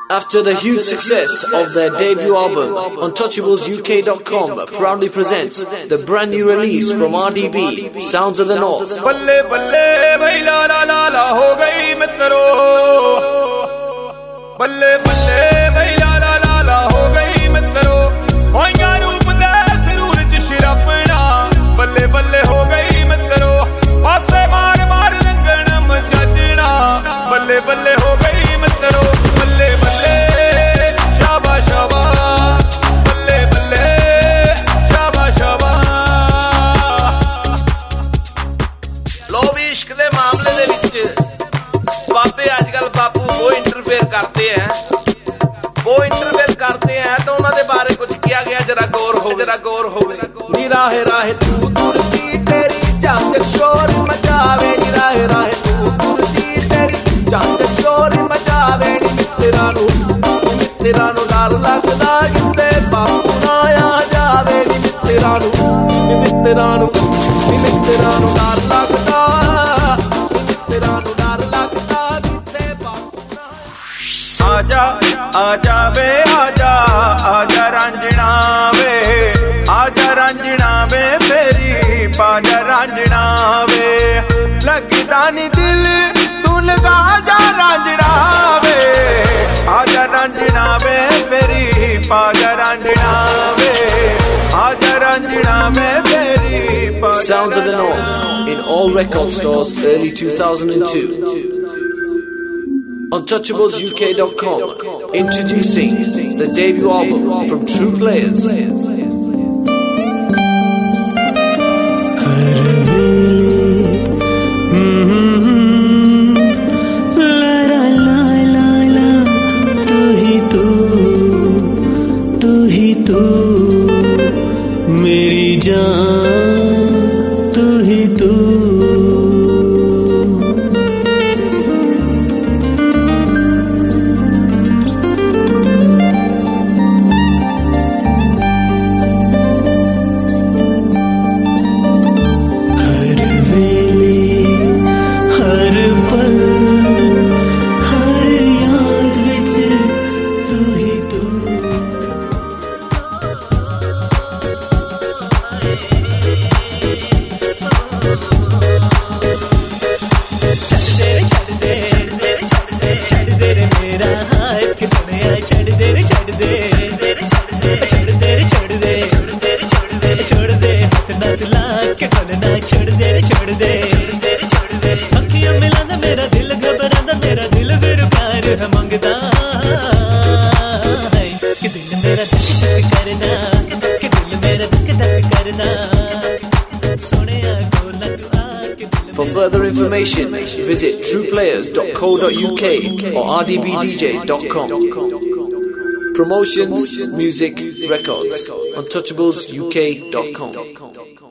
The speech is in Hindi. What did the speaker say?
After the huge success of their debut album, UntouchablesUK.com proudly presents the brand new release from RDB, Sounds of the North. Balle balle bhai la la la la ho gayi mitro. Balle balle bhai la la la la ho gayi mitro. Hoya roop de sarur ch shirapna. Balle balle ho gayi mitro. Paase maar maar rangan majajna. Balle balle ho gayi mitro. Balle balle shaba shaba. Balle balle shaba shaba. लो भी इश्क दे मामले दे विच बाबे आजकल बापू वो इंटरफेयर करते हैं तो उन्हां दे बारे कुछ किया गया जरा गौर हो नी राहे राहे तू तुरती तेरी जान शोर मचावे नी राहे राहे तू तुरती तेरी जान शोर मचावे नी मित्रा नु डर लगदा किते बापू ना आ जावे नी मित्रा नु डर लगदा आजा आजा वे आजा आजा रांझना वे फेरी पाजा रांझना वे लगदा नी दिल तू लगा जा रांझना वे आजा रांझना वे फेरी पाजा रांझना वे आजा रांझना वे फेरी Sounds of the North in all record stores early 2002. UntouchablesUK.com introducing the debut album from True Players. तू ही तू मेरी जान तू ही तू छोड़ दे अखियां मिलांदा मेरा दिल घबरांदा मेरा दिल फिर प्यार है मंगदा है कि दिल मेरा धक धक करना कि दिल मेरा धक धक करना सोनिया कोला तू आके For further information, visit trueplayers.co.uk or rdbdjs.com. Promotions, music, records. UntouchablesUK.com.